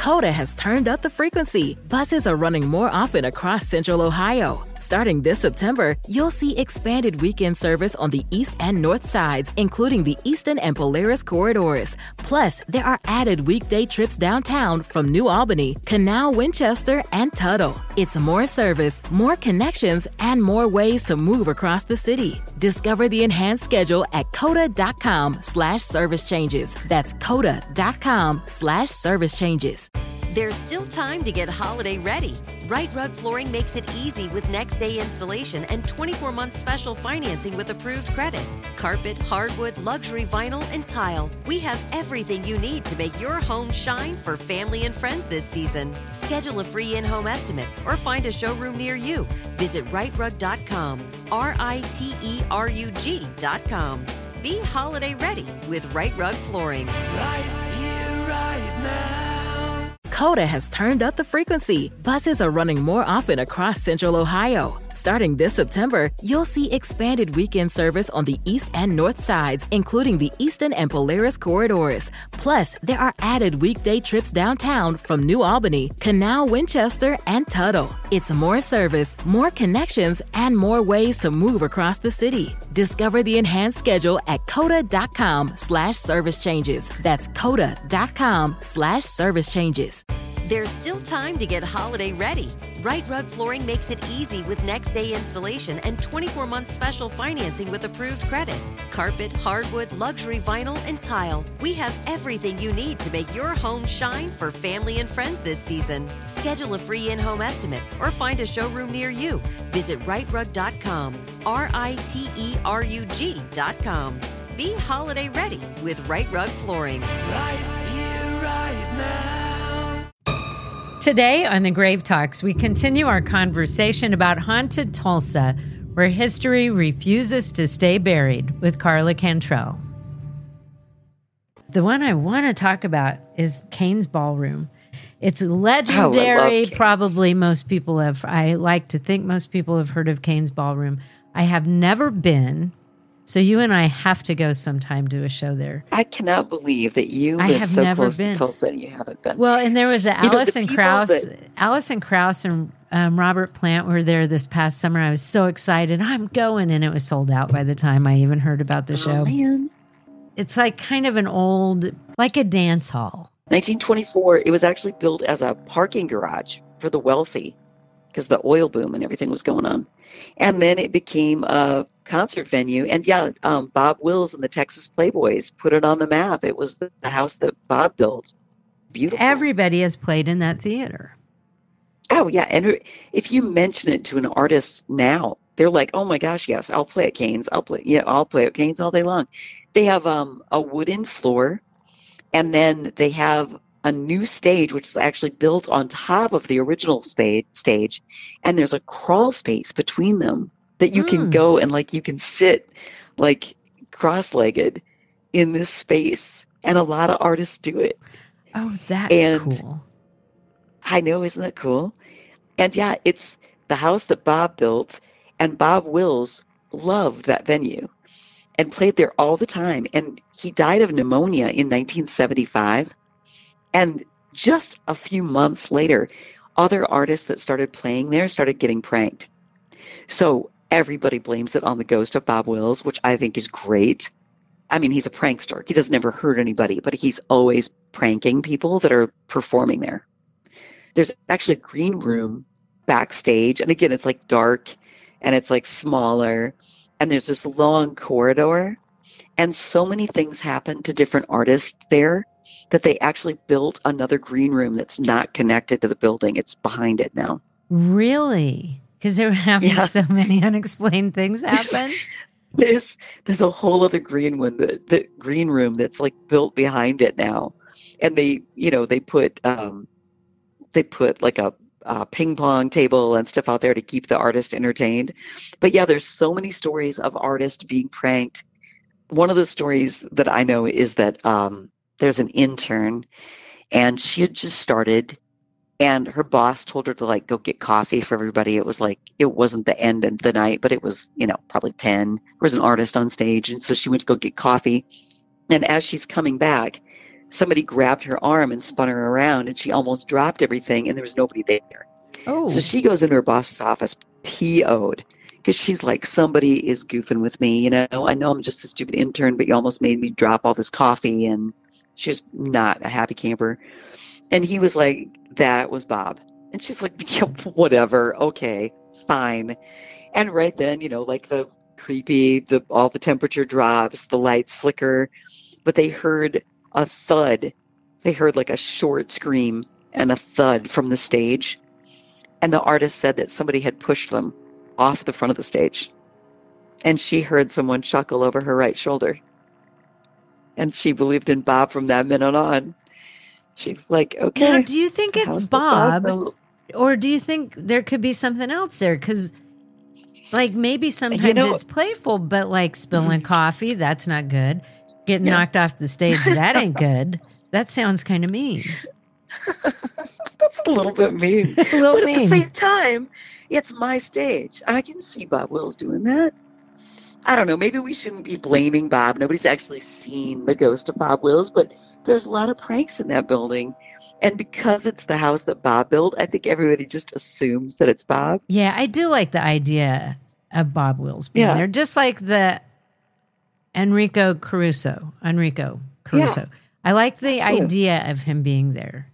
Coda has turned up the frequency. Buses are running more often across Central Ohio. Starting this September, you'll see expanded weekend service on the east and north sides, including the Eastern and Polaris corridors. Plus, there are added weekday trips downtown from New Albany, Canal, Winchester, and Tuttle. It's more service, more connections, and more ways to move across the city. Discover the enhanced schedule at coda.com/service changes. That's coda.com/service changes. There's still time to get holiday ready. Right Rug Flooring makes it easy with next day installation and 24-month special financing with approved credit. Carpet, hardwood, luxury vinyl, and tile. We have everything you need to make your home shine for family and friends this season. Schedule a free in-home estimate or find a showroom near you. Visit rightrug.com, RITERUG.com. Be holiday ready with Right Rug Flooring. Right here, right now. Coda has turned up the frequency. Buses are running more often across Central Ohio. Starting this September, you'll see expanded weekend service on the east and north sides, including the Eastern and Polaris corridors. Plus, there are added weekday trips downtown from New Albany, Canal, Winchester, and Tuttle. It's more service, more connections, and more ways to move across the city. Discover the enhanced schedule at coda.com/service changes. That's coda.com/service changes. There's still time to get holiday ready. Right Rug Flooring makes it easy with next day installation and 24-month special financing with approved credit. Carpet, hardwood, luxury vinyl, and tile. We have everything you need to make your home shine for family and friends this season. Schedule a free in-home estimate or find a showroom near you. Visit rightrug.com, RITERUG.com. Be holiday ready with Right Rug Flooring. Right here, right now. Today on the Grave Talks, we continue our conversation about haunted Tulsa, where history refuses to stay buried, with Carla Cantrell. The one I want to talk about is Cain's Ballroom. It's legendary. Probably most people have, I like to think most people have heard of Cain's Ballroom. I have never been. So you and I have to go sometime to a show there. I cannot believe that you live so close to Tulsa and you haven't been. Well, and there was Alison Krauss. Alison Krauss and Robert Plant were there this past summer. I was so excited. I'm going. And it was sold out by the time I even heard about the show. Man. It's like kind of an old, like a dance hall. 1924, it was actually built as a parking garage for the wealthy because the oil boom and everything was going on. And then it became a concert venue. And Bob Wills and the Texas Playboys put it on the map. It was the house that Bob built. Beautiful. Everybody has played in that theater. Oh, yeah. And if you mention it to an artist now, they're like, oh, my gosh, yes, I'll play at Cain's. I'll play at Cain's all day long. They have a wooden floor, and then they have a new stage, which is actually built on top of the original stage. And there's a crawl space between them that you can go and you can sit cross-legged in this space. And a lot of artists do it. Oh, that's cool. I know, isn't that cool? And it's the house that Bob built, and Bob Wills loved that venue and played there all the time. And he died of pneumonia in 1975. And just a few months later, other artists that started playing there started getting pranked. So everybody blames it on the ghost of Bob Wills, which I think is great. I mean, he's a prankster. He doesn't ever hurt anybody, but he's always pranking people that are performing there. There's actually a green room backstage. And again, it's dark and it's smaller. And there's this long corridor. And so many things happen to different artists there that they actually built another green room that's not connected to the building. It's behind it now. Really? Because they were having so many unexplained things happen? There's a whole other green one, the green room that's built behind it now. And they put a ping pong table and stuff out there to keep the artist entertained. But there's so many stories of artists being pranked. One of the stories that I know is that there's an intern, and she had just started, and her boss told her to go get coffee for everybody. It was it wasn't the end of the night, but it was, probably 10. There was an artist on stage, and so she went to go get coffee. And as she's coming back, somebody grabbed her arm and spun her around, and she almost dropped everything, and there was nobody there. Oh. So she goes into her boss's office, PO'd, because she's like, somebody is goofing with me. You know, I know I'm just a stupid intern, but you almost made me drop all this coffee. And she was not a happy camper. And he was like, that was Bob. And she's like, yeah, whatever. Okay, fine. And right then, you know, like the creepy, all the temperature drops, the lights flicker, but they heard a thud. They heard like a short scream and a thud from the stage. And the artist said that somebody had pushed them off the front of the stage. And she heard someone chuckle over her right shoulder. And she believed in Bob from that minute on. She's like, okay. Now, do you think it's Bob? Or do you think there could be something else there? Because, like, maybe sometimes it's playful, but, like, spilling coffee, that's not good. Getting knocked off the stage, that ain't good. That sounds kind of mean. That's a little bit mean. But at the same time, it's my stage. I can see Bob Wills doing that. I don't know. Maybe we shouldn't be blaming Bob. Nobody's actually seen the ghost of Bob Wills, but there's a lot of pranks in that building. And because it's the house that Bob built, I think everybody just assumes that it's Bob. Yeah, I do like the idea of Bob Wills being there. Just like the Enrico Caruso. Yeah. I like the idea of him being there.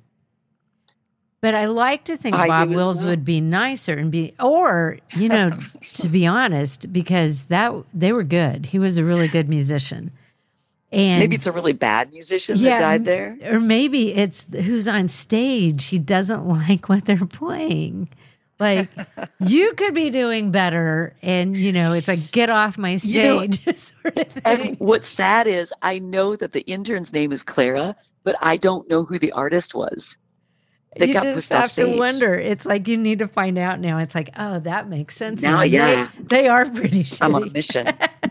But I like to think Bob Wills would be nicer and you know, to be honest, because they were good. He was a really good musician. And maybe it's a really bad musician that died there. Or maybe it's who's on stage. He doesn't like what they're playing. Like, you could be doing better. And, you know, it's like, get off my stage. Sort of thing. And what's sad is I know that the intern's name is Clara, but I don't know who the artist was. You just have to wonder. It's like you need to find out now. It's like, oh, that makes sense. Now, They are pretty shitty. I'm on a mission.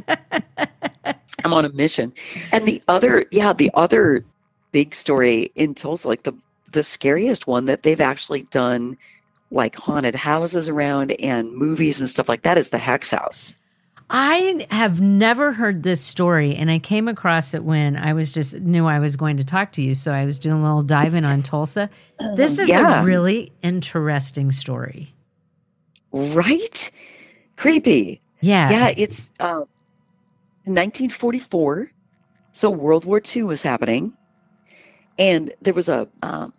I'm on a mission. And the other big story in Tulsa, like the scariest one that they've actually done like haunted houses around and movies and stuff like that is the Hex House. I have never heard this story, and I came across it when I knew I was going to talk to you, so I was doing a little diving on Tulsa. This is a really interesting story. Right? Creepy. Yeah. Yeah, it's 1944, so World War II was happening, and there was a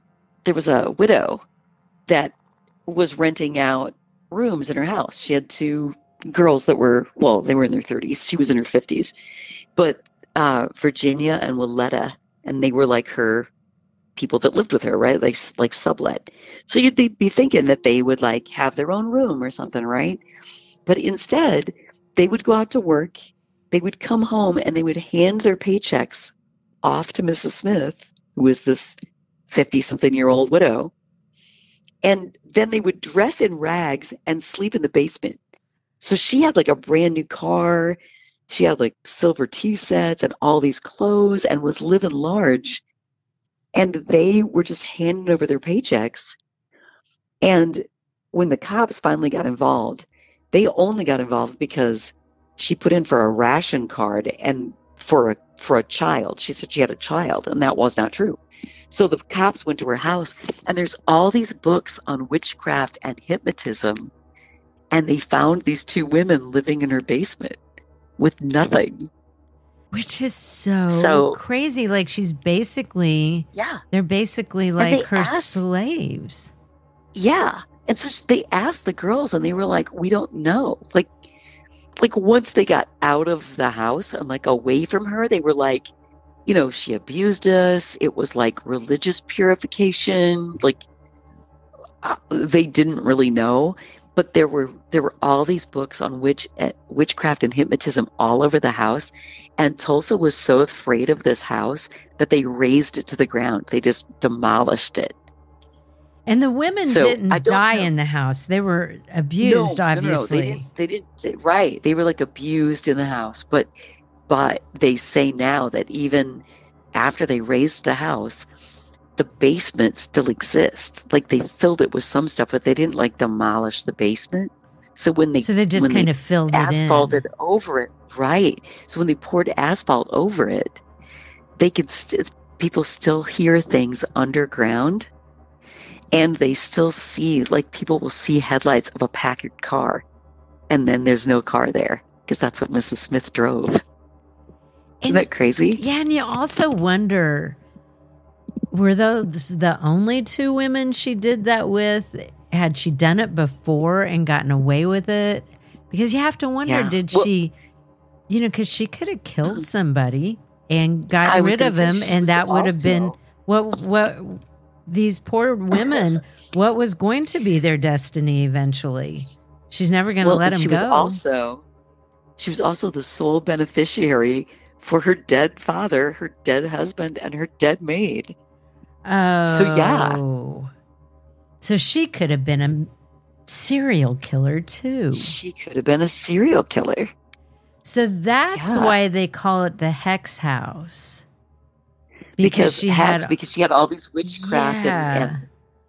widow that was renting out rooms in her house. She had two girls that were, they were in their 30s. She was in her 50s. But Virginia and Willetta, and they were like her people that lived with her, right? Like sublet. So you'd be thinking that they would like have their own room or something, right? But instead, they would go out to work. They would come home and they would hand their paychecks off to Mrs. Smith, who was this 50-something-year-old widow. And then they would dress in rags and sleep in the basement. So she had like a brand new car. She had like silver tea sets and all these clothes and was living large. And they were just handing over their paychecks. And when the cops finally got involved, they only got involved because she put in for a ration card and for a child. She said she had a child, and that was not true. So the cops went to her house, and there's all these books on witchcraft and hypnotism. And they found these two women living in her basement with nothing. Which is so crazy. Like she's basically, they're basically like her slaves. Yeah. And so they asked the girls and they were like, we don't know. Like once they got out of the house and like away from her, they were like, you know, she abused us. It was like religious purification. Like they didn't really know. But there were all these books on witchcraft and hypnotism all over the house, and Tulsa was so afraid of this house that they razed it to the ground. They just demolished it. And the women didn't die in the house; they were abused. Obviously, no. They didn't. Right? They were like abused in the house. But they say now that even after they razed the house, the basement still exists. Like they filled it with some stuff, but they didn't like demolish the basement. So they just kind of filled it in, asphalted over it, right? So when they poured asphalt over it, people still hear things underground, and they still see, like, people will see headlights of a Packard car, and then there's no car there because that's what Mrs. Smith drove. Isn't that crazy? Yeah, and you also wonder, were those the only two women she did that with? Had she done it before and gotten away with it? Because you have to wonder, she, because she could have killed somebody and got rid of him, and that would have been what these poor women, what was going to be their destiny eventually. She's never going to let him go. She was also the sole beneficiary for her dead father, her dead husband, and her dead maid. Oh. So, yeah. So she could have been a serial killer, too. She could have been a serial killer. So that's why they call it the Hex House. Because she had all these witchcraft and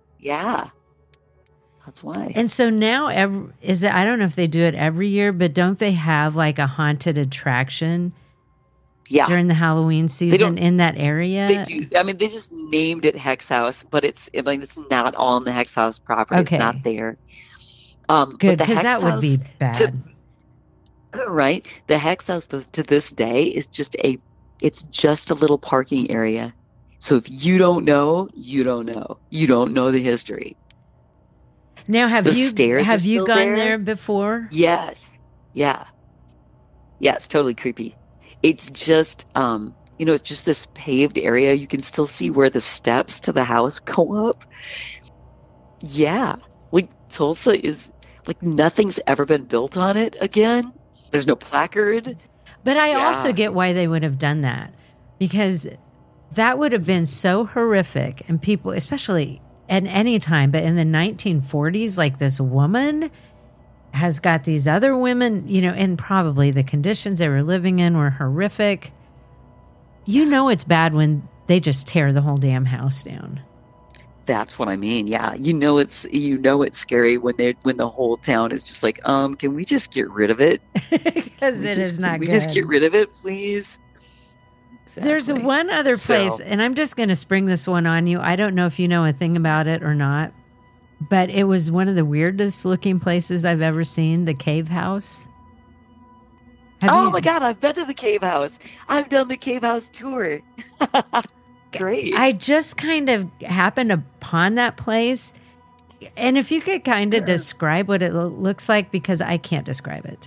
that's why. And so now I don't know if they do it every year, but don't they have like a haunted attraction during the Halloween season in that area? They do. I mean, they just named it Hex House, but it's not on the Hex House property. Okay. It's not there. Good, because that would be bad. Right? The Hex House to this day is it's just a little parking area. So if you don't know, you don't know. You don't know the history. Now, have you gone there before? Yes. Yeah. Yeah, it's totally creepy. It's just, it's just this paved area. You can still see where the steps to the house go up. Yeah. Like, Tulsa is, like, nothing's ever been built on it again. There's no placard. But I also get why they would have done that. Because that would have been so horrific. And people, especially at any time, but in the 1940s, like, this woman has got these other women, and probably the conditions they were living in were horrific. It's bad when they just tear the whole damn house down. That's what I mean. Yeah. It's scary when the whole town is just like, can we just get rid of it? Because it is not good. Can we just get rid of it, please? Exactly. There's one other place, and I'm just going to spring this one on you. I don't know if you know a thing about it or not, but it was one of the weirdest looking places I've ever seen, the Cave House. My God, I've been to the Cave House. I've done the Cave House tour. Great. I just kind of happened upon that place. And if you could kind of describe what it looks like, because I can't describe it.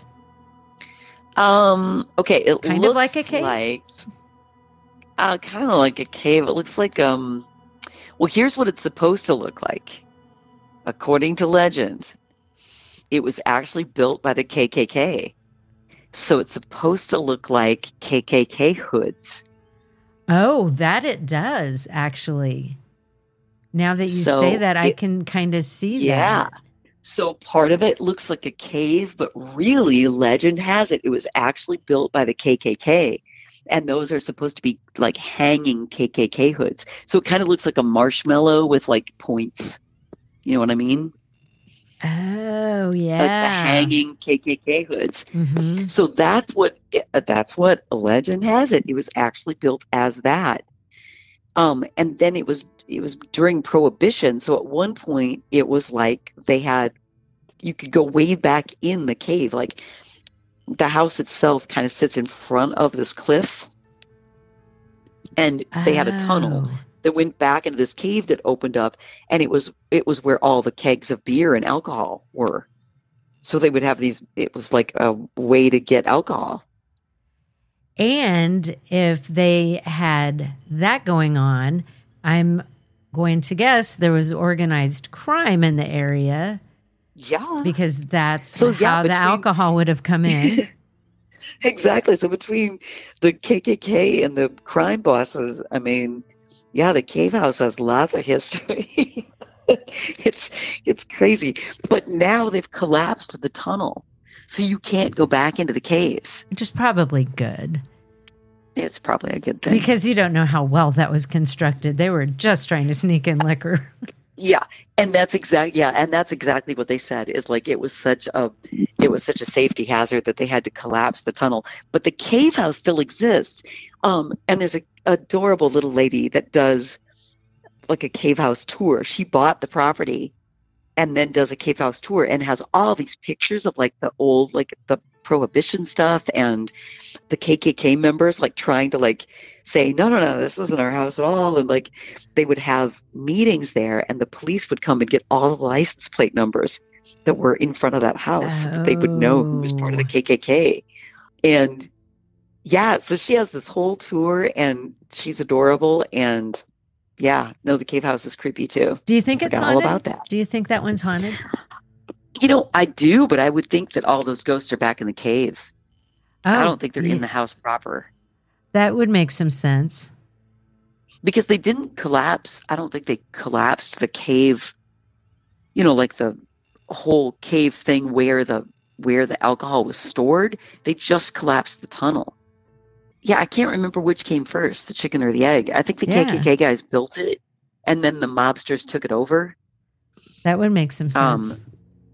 Okay, it kind looks of like a cave. Kind of like a cave. It looks like here's what it's supposed to look like. According to legend, it was actually built by the KKK. So it's supposed to look like KKK hoods. Oh, that it does, actually. Now that you say that, I can kind of see that. Yeah. So part of it looks like a cave, but really, legend has it was actually built by the KKK. And those are supposed to be like hanging KKK hoods. So it kind of looks like a marshmallow with like points. You know what I mean? Oh, yeah. Like the hanging KKK hoods. Mm-hmm. So that's what legend has it. It was actually built as that. And then it was during Prohibition. So at one point it was like you could go way back in the cave. Like the house itself kind of sits in front of this cliff. And they had a tunnel that went back into this cave that opened up, and it was where all the kegs of beer and alcohol were. So they would have it was like a way to get alcohol. And if they had that going on, I'm going to guess there was organized crime in the area. Yeah. Because that's how the alcohol would have come in. Exactly. So between the KKK and the crime bosses, I mean, yeah, the Cave House has lots of history. It's crazy. But now they've collapsed the tunnel, so you can't go back into the caves. Which is probably good. It's probably a good thing. Because you don't know how well that was constructed. They were just trying to sneak in liquor. Yeah, and that's exactly what they said is like it was such a safety hazard that they had to collapse the tunnel. But the cave house still exists. And there's a adorable little lady that does like a cave house tour. She bought the property and then does a cave house tour and has all these pictures of like the old, like the prohibition stuff and the KKK members like trying to like say, no, this isn't our house at all. And like they would have meetings there and the police would come and get all the license plate numbers that were in front of that house so that they would know who was part of the KKK. And yeah, so she has this whole tour and she's adorable. And yeah, no, the cave house is creepy too. Do you think it's haunted? All about that. Do you think that one's haunted? You know, I do, but I would think that all those ghosts are back in the cave. I don't think they're in the house proper. That would make some sense. Because they didn't collapse. I don't think they collapsed the cave, you know, like the whole cave thing where the alcohol was stored. They just collapsed the tunnel. Yeah, I can't remember which came first, the chicken or the egg. I think the KKK guys built it, and then the mobsters took it over. That would make some sense.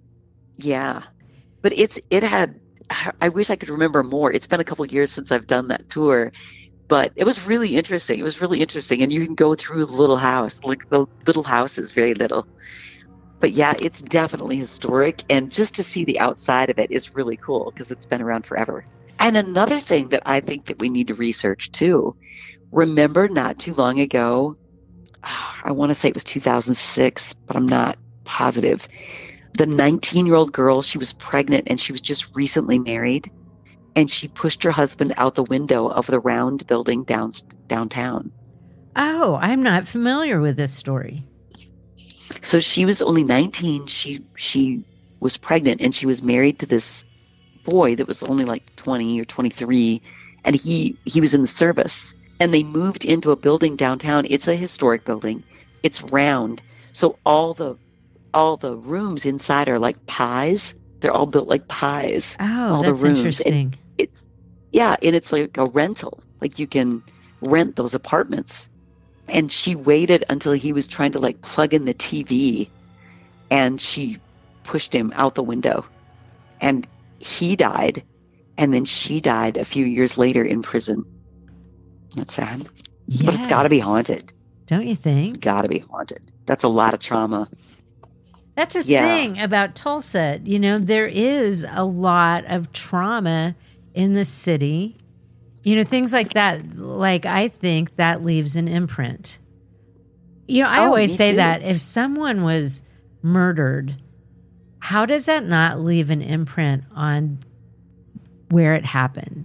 Yeah. But it had, I wish I could remember more. It's been a couple of years since I've done that tour, but it was really interesting. It was really interesting. And you can go through the little house. Like the little house is very little. But yeah, it's definitely historic. And just to see the outside of it is really cool because it's been around forever. And another thing that I think that we need to research too, remember not too long ago, I want to say it was 2006, but I'm not positive. The 19-year-old girl, she was pregnant and she was just recently married. And she pushed her husband out the window of the round building downtown. Oh, I'm not familiar with this story. So she was only 19. She was pregnant and she was married to this boy that was only like 20 or 23. And he was in the service. And they moved into a building downtown. It's a historic building. It's round. So all the rooms inside are like pies. They're all built like pies. Oh, all that's the rooms. interesting. And it's like a rental. Like you can rent those apartments. And she waited until he was trying to like plug in the TV, and she pushed him out the window. And he died, and then she died a few years later in prison. That's sad. Yes. But it's got to be haunted. Don't you think? It's got to be haunted. That's a lot of trauma. That's the thing about Tulsa. You know, there is a lot of trauma in the city. You know, things like that. Like, I think that leaves an imprint. You know, I always say that if someone was murdered, how does that not leave an imprint on where it happened?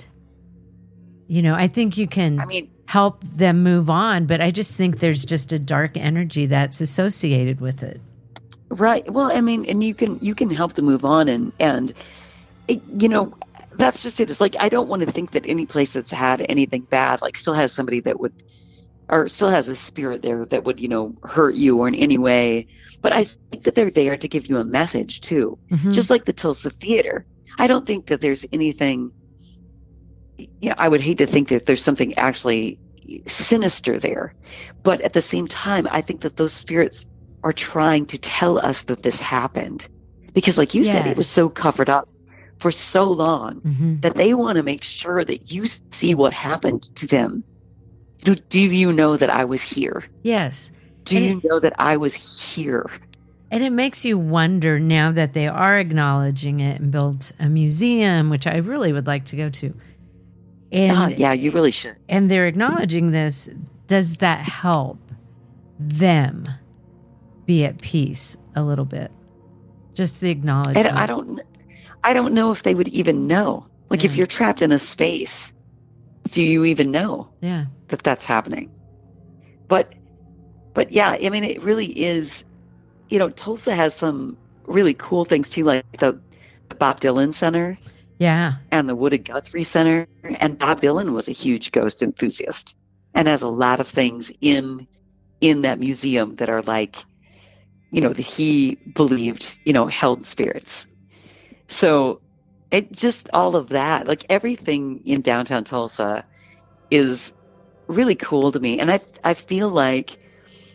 You know, I think you can help them move on, but I just think there's just a dark energy that's associated with it. Right. Well, I mean, and you can help them move on, and you know, that's just it. It's like, I don't want to think that any place that's had anything bad, like, still has somebody that would, or still has a spirit there that would, you know, hurt you or in any way. But I think that they're there to give you a message too. Mm-hmm. Just like the Tulsa Theater. I don't think that there's anything, I would hate to think that there's something actually sinister there. But at the same time, I think that those spirits are trying to tell us that this happened. Because like you said, it was so covered up for so long that they want to make sure that you see what happened to them. Do you know that I was here? Yes. Do you know that I was here? And it makes you wonder, now that they are acknowledging it and built a museum, which I really would like to go to. And yeah, you really should. And they're acknowledging this. Does that help them be at peace a little bit? Just the acknowledgement. And I don't know if they would even know. Like, if you're trapped in a space, do you even know that that's happening? But yeah, I mean, it really is, you know, Tulsa has some really cool things too, like the Bob Dylan Center. Yeah. And the Wooded Guthrie Center. And Bob Dylan was a huge ghost enthusiast and has a lot of things in that museum that are like, you know, that he believed, you know, held spirits. So it just, all of that, like everything in downtown Tulsa is really cool to me. And I feel like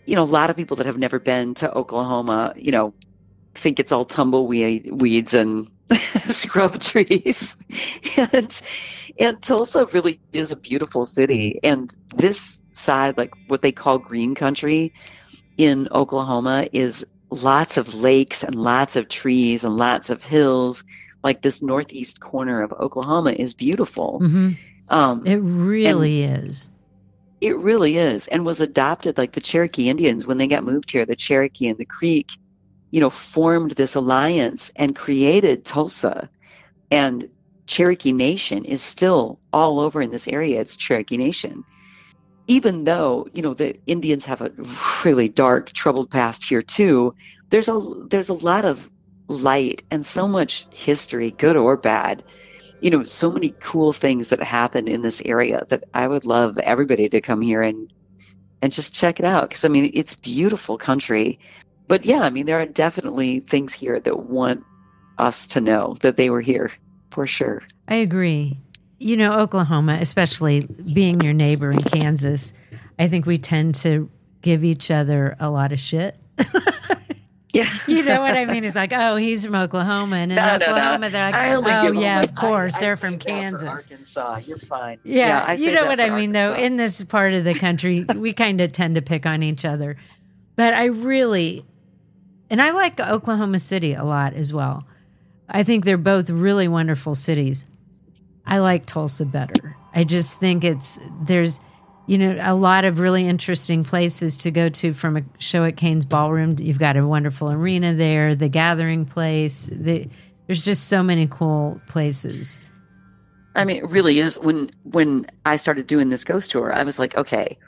a lot of people that have never been to Oklahoma, think it's all tumbleweeds and scrub trees. And Tulsa really is a beautiful city. And this side, like what they call green country in Oklahoma, is lots of lakes and lots of trees and lots of hills. Like this northeast corner of Oklahoma is beautiful. Mm-hmm. It really is. It really is, and was adopted. Like the Cherokee Indians, when they got moved here, the Cherokee and the Creek, formed this alliance and created Tulsa. And Cherokee Nation is still all over in this area. It's Cherokee Nation. Even though, the Indians have a really dark, troubled past here too, there's a lot of light and so much history, good or bad. So many cool things that happen in this area that I would love everybody to come here and just check it out. Because, it's beautiful country. But, yeah, there are definitely things here that want us to know that they were here, for sure. I agree. Oklahoma, especially being your neighbor in Kansas, I think we tend to give each other a lot of shit. Yeah. You know what I mean? It's like, oh, he's from Oklahoma. And in Oklahoma, they're like, oh, yeah, of course, they're from Kansas. Arkansas, you're fine. Yeah, you know what I mean, though? In this part of the country, we kind of tend to pick on each other. But I like Oklahoma City a lot as well. I think they're both really wonderful cities. I like Tulsa better. I just think there's a lot of really interesting places to go to from a show at Cain's Ballroom. You've got a wonderful arena there, the Gathering Place. There's just so many cool places. It really is. When I started doing this ghost tour, I was like, okay,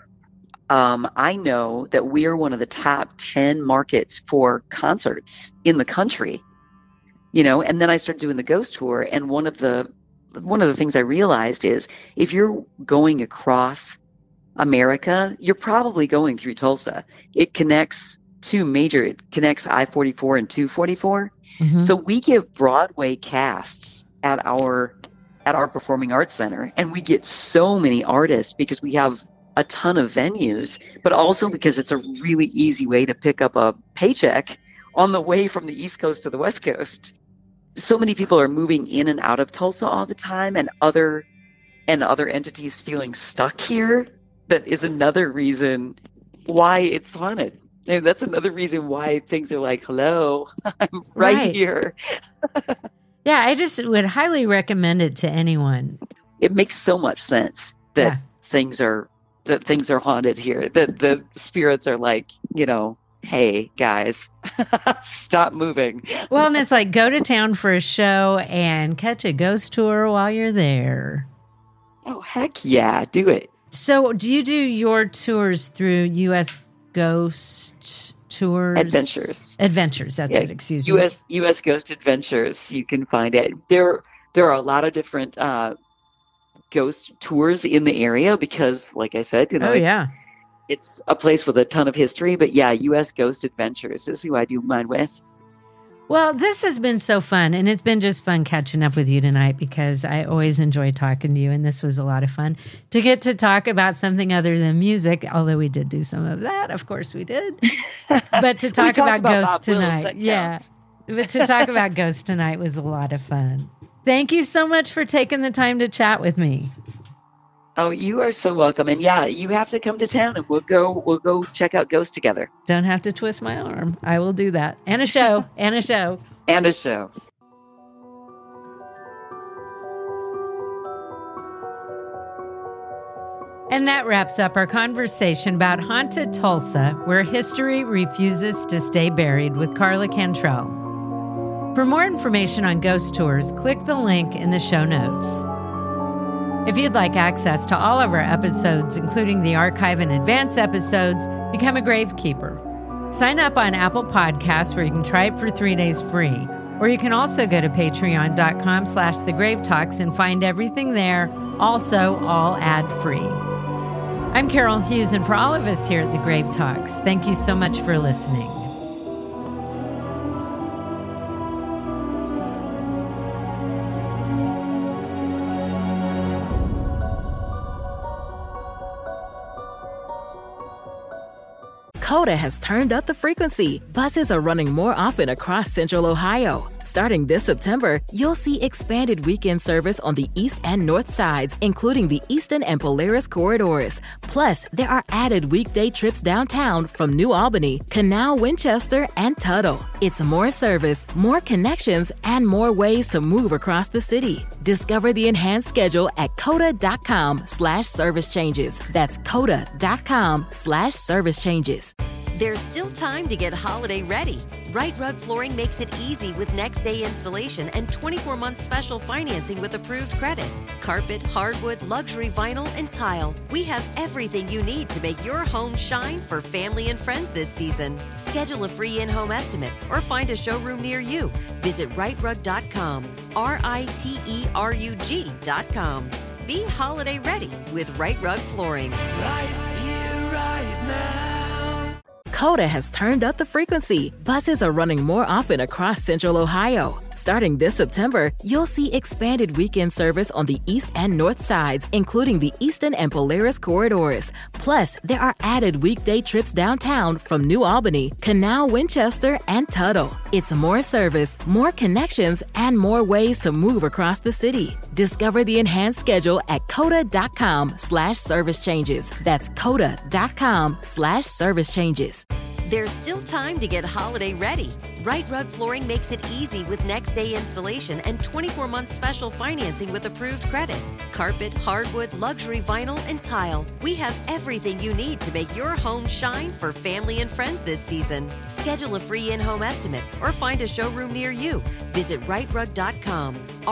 I know that we are one of the top 10 markets for concerts in the country, and then I started doing the ghost tour. And one of the things I realized is if you're going across America, you're probably going through Tulsa. It connects it connects I-44 and 244. Mm-hmm. So we give Broadway casts at our Performing Arts Center, and we get so many artists because we have a ton of venues, but also because it's a really easy way to pick up a paycheck on the way from the East Coast to the West Coast. So many people are moving in and out of Tulsa all the time, and other entities feeling stuck here. That is another reason why it's haunted. And that's another reason why things are like, hello, I'm right here. Yeah, I just would highly recommend it to anyone. It makes so much sense that things are haunted here. That the spirits are like, hey, guys, stop moving. Well, and it's like go to town for a show and catch a ghost tour while you're there. Oh, heck yeah, do it. So do you do your tours through U.S. Ghost Tours? Adventures, that's it, excuse me. U.S. Ghost Adventures, you can find it. There are a lot of different ghost tours in the area because, like I said, it's a place with a ton of history. But yeah, U.S. Ghost Adventures is who I do mine with. Well, this has been so fun, and it's been just fun catching up with you tonight because I always enjoy talking to you, and this was a lot of fun to get to talk about something other than music, although we did do some of that. Of course we did. But to talk about ghosts tonight, but to talk about ghosts tonight was a lot of fun. Thank you so much for taking the time to chat with me. Oh, you are so welcome. And yeah, you have to come to town and we'll go check out ghosts together. Don't have to twist my arm. I will do that. And a show. And a show. And a show. And that wraps up our conversation about Haunted Tulsa, where history refuses to stay buried, with Carla Cantrell. For more information on ghost tours, click the link in the show notes. If you'd like access to all of our episodes, including the archive and advance episodes, become a Gravekeeper. Sign up on Apple Podcasts, where you can try it for 3 days free. Or you can also go to patreon.com/thegravetalks and find everything there, also all ad-free. I'm Carol Hughes, and for all of us here at The Grave Talks, thank you so much for listening. Coda has turned up the frequency. Buses are running more often across Central Ohio. Starting this September, you'll see expanded weekend service on the east and north sides, including the Eastern and Polaris corridors. Plus, there are added weekday trips downtown from New Albany, Canal, Winchester, and Tuttle. It's more service, more connections, and more ways to move across the city. Discover the enhanced schedule at coda.com/service changes. That's coda.com/service changes. There's still time to get holiday ready. Right Rug Flooring makes it easy with next day installation and 24-month special financing with approved credit. Carpet, hardwood, luxury vinyl, and tile. We have everything you need to make your home shine for family and friends this season. Schedule a free in-home estimate or find a showroom near you. Visit rightrug.com, RITERUG.com. Be holiday ready with Right Rug Flooring. Right here, right now. Coda has turned up the frequency. Buses are running more often across Central Ohio. Starting this September, you'll see expanded weekend service on the east and north sides, including the Eastern and Polaris corridors. Plus, there are added weekday trips downtown from New Albany, Canal, Winchester, and Tuttle. It's more service, more connections, and more ways to move across the city. Discover the enhanced schedule at coda.com/service changes. That's coda.com/service changes. There's still time to get holiday ready. Right Rug Flooring makes it easy with next day installation and 24-month special financing with approved credit. Carpet, hardwood, luxury vinyl, and tile. We have everything you need to make your home shine for family and friends this season. Schedule a free in-home estimate or find a showroom near you. Visit rightrug.com,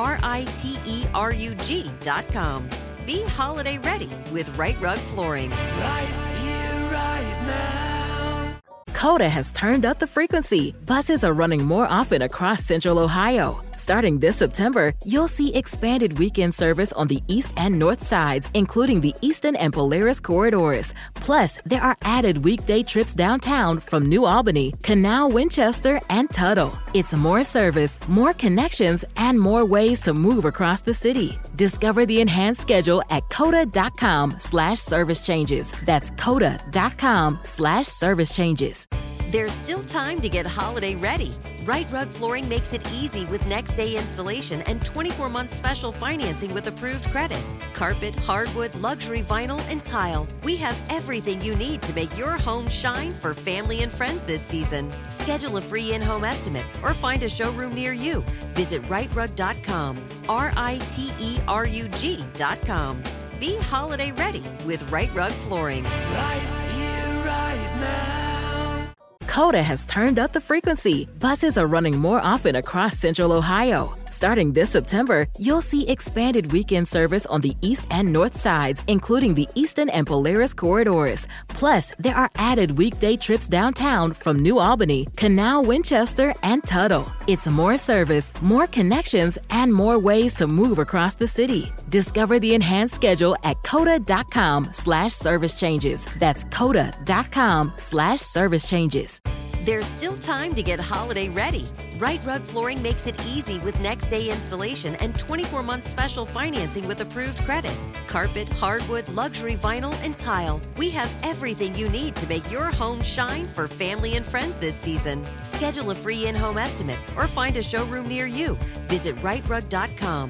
RITERUG.com. Be holiday ready with Right Rug Flooring. Right here, right now. Coda has turned up the frequency. Buses are running more often across Central Ohio. Starting this September, you'll see expanded weekend service on the east and north sides, including the Eastern and Polaris corridors. Plus, there are added weekday trips downtown from New Albany, Canal, Winchester, and Tuttle. It's more service, more connections, and more ways to move across the city. Discover the enhanced schedule at coda.com/service changes. That's coda.com/service changes. There's still time to get holiday ready. Right Rug Flooring makes it easy with next day installation and 24-month special financing with approved credit. Carpet, hardwood, luxury vinyl, and tile. We have everything you need to make your home shine for family and friends this season. Schedule a free in-home estimate or find a showroom near you. Visit rightrug.com, RITERUG.com. Be holiday ready with Right Rug Flooring. Right here, right now. Coda has turned up the frequency. Buses are running more often across Central Ohio. Starting this September, you'll see expanded weekend service on the east and north sides, including the Eastern and Polaris corridors. Plus, there are added weekday trips downtown from New Albany, Canal, Winchester, and Tuttle. It's more service, more connections, and more ways to move across the city. Discover the enhanced schedule at coda.com/service changes. That's coda.com/service changes. There's still time to get holiday ready. Right Rug Flooring makes it easy with next day installation and 24-month special financing with approved credit. Carpet, hardwood, luxury vinyl, and tile. We have everything you need to make your home shine for family and friends this season. Schedule a free in-home estimate or find a showroom near you. Visit rightrug.com,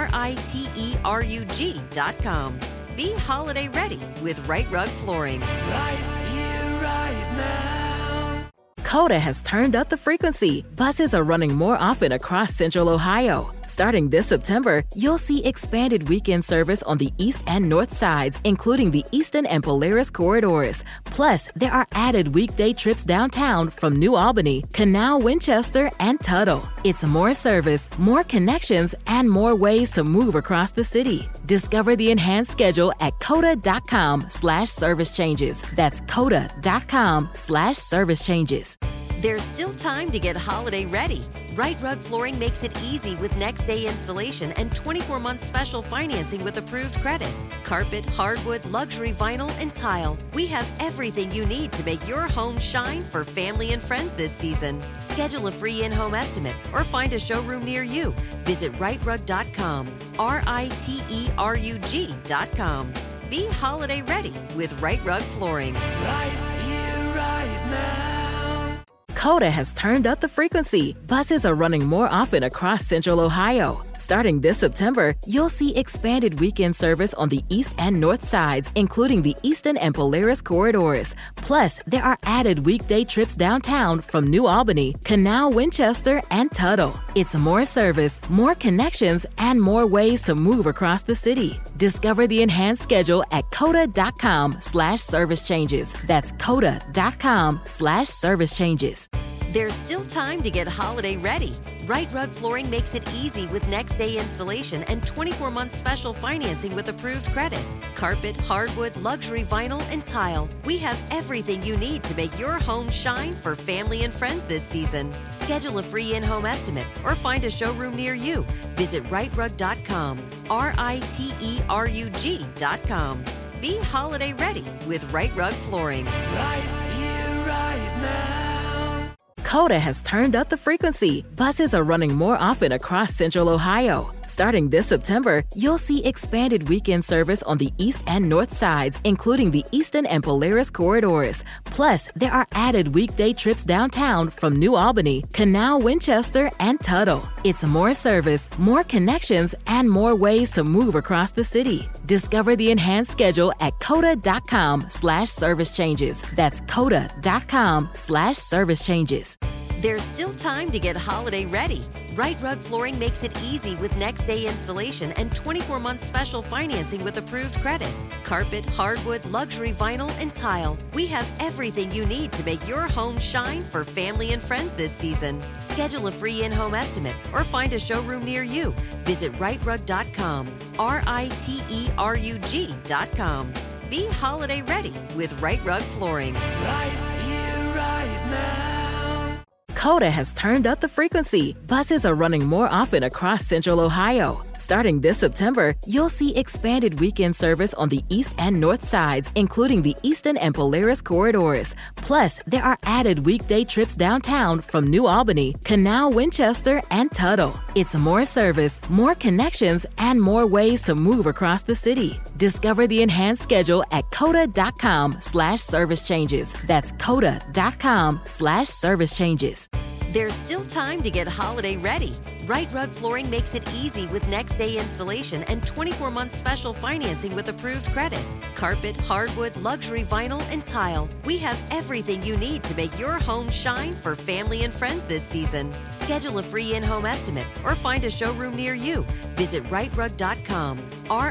RITERUG.com. Be holiday ready with Right Rug Flooring. Right here, right now. Coda has turned up the frequency. Buses are running more often across Central Ohio. Starting this September, you'll see expanded weekend service on the east and north sides, including the Eastern and Polaris corridors. Plus, there are added weekday trips downtown from New Albany, Canal, Winchester, and Tuttle. It's more service, more connections, and more ways to move across the city. Discover the enhanced schedule at coda.com/service changes. That's coda.com/service changes. There's still time to get holiday ready. Right Rug Flooring makes it easy with next day installation and 24-month special financing with approved credit. Carpet, hardwood, luxury vinyl, and tile. We have everything you need to make your home shine for family and friends this season. Schedule a free in-home estimate or find a showroom near you. Visit rightrug.com, RITERUG.com. Be holiday ready with Right Rug Flooring. Right here, right Coda has turned up the frequency. Buses are running more often across Central Ohio. Starting this September, you'll see expanded weekend service on the east and north sides, including the Easton and Polaris corridors. Plus, there are added weekday trips downtown from New Albany, Canal, Winchester, and Tuttle. It's more service, more connections, and more ways to move across the city. Discover the enhanced schedule at coda.com/service changes. That's coda.com/service changes. There's still time to get holiday ready. Right Rug Flooring makes it easy with next-day installation and 24-month special financing with approved credit. Carpet, hardwood, luxury vinyl, and tile. We have everything you need to make your home shine for family and friends this season. Schedule a free in-home estimate or find a showroom near you. Visit rightrug.com, RITERUG.com. Be holiday ready with Right Rug Flooring. Right here, right now. Coda has turned up the frequency. Buses are running more often across Central Ohio. Starting this September, you'll see expanded weekend service on the east and north sides, including the Easton and Polaris corridors. Plus, there are added weekday trips downtown from New Albany, Canal, Winchester, and Tuttle. It's more service, more connections, and more ways to move across the city. Discover the enhanced schedule at coda.com/service changes. That's coda.com/service changes. There's still time to get holiday ready. Right Rug Flooring makes it easy with next-day installation and 24-month special financing with approved credit. Carpet, hardwood, luxury vinyl, and tile. We have everything you need to make your home shine for family and friends this season. Schedule a free in-home estimate or find a showroom near you. Visit rightrug.com, RITERUG.com. Be holiday ready with Right Rug Flooring. Right here, right now. Coda has turned up the frequency. Buses are running more often across Central Ohio. Starting this September, you'll see expanded weekend service on the east and north sides, including the Easton and Polaris corridors. Plus, there are added weekday trips downtown from New Albany, Canal, Winchester, and Tuttle. It's more service, more connections, and more ways to move across the city. Discover the enhanced schedule at coda.com/service changes. That's coda.com/service changes. There's still time to get holiday ready. Right Rug Flooring makes it easy with next-day installation and 24-month special financing with approved credit. Carpet, hardwood, luxury vinyl, and tile. We have everything you need to make your home shine for family and friends this season. Schedule a free in-home estimate or find a showroom near you. Visit rightrug.com,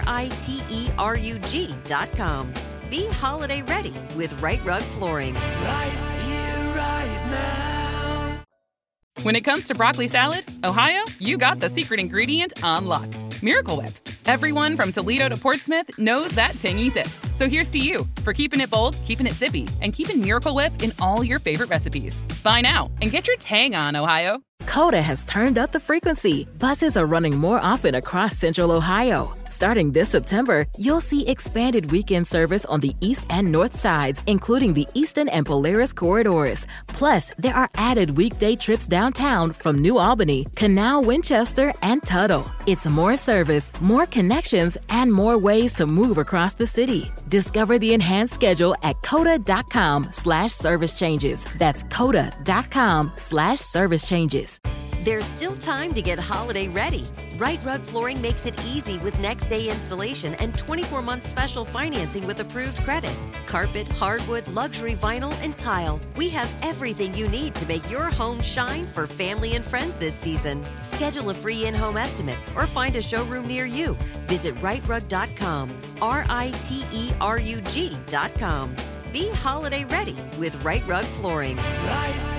RITERUG.com. Be holiday ready with Right Rug Flooring. Right here, right now. When it comes to broccoli salad, Ohio, you got the secret ingredient on lock. Miracle Whip. Everyone from Toledo to Portsmouth knows that tangy zip. So here's to you for keeping it bold, keeping it zippy, and keeping Miracle Whip in all your favorite recipes. Buy now and get your tang on, Ohio. Coda has turned up the frequency. Buses are running more often across Central Ohio. Starting this September, you'll see expanded weekend service on the east and north sides, including the Easton and Polaris corridors. Plus, there are added weekday trips downtown from New Albany, Canal, Winchester, and Tuttle. It's more service, more connections, and more ways to move across the city. Discover the enhanced schedule at coda.com/service changes. That's coda.com/service changes. There's still time to get holiday ready. Right Rug Flooring makes it easy with next-day installation and 24-month special financing with approved credit. Carpet, hardwood, luxury vinyl, and tile. We have everything you need to make your home shine for family and friends this season. Schedule a free in-home estimate or find a showroom near you. Visit rightrug.com, RITERUG.com. Be holiday ready with Right Rug Flooring. Right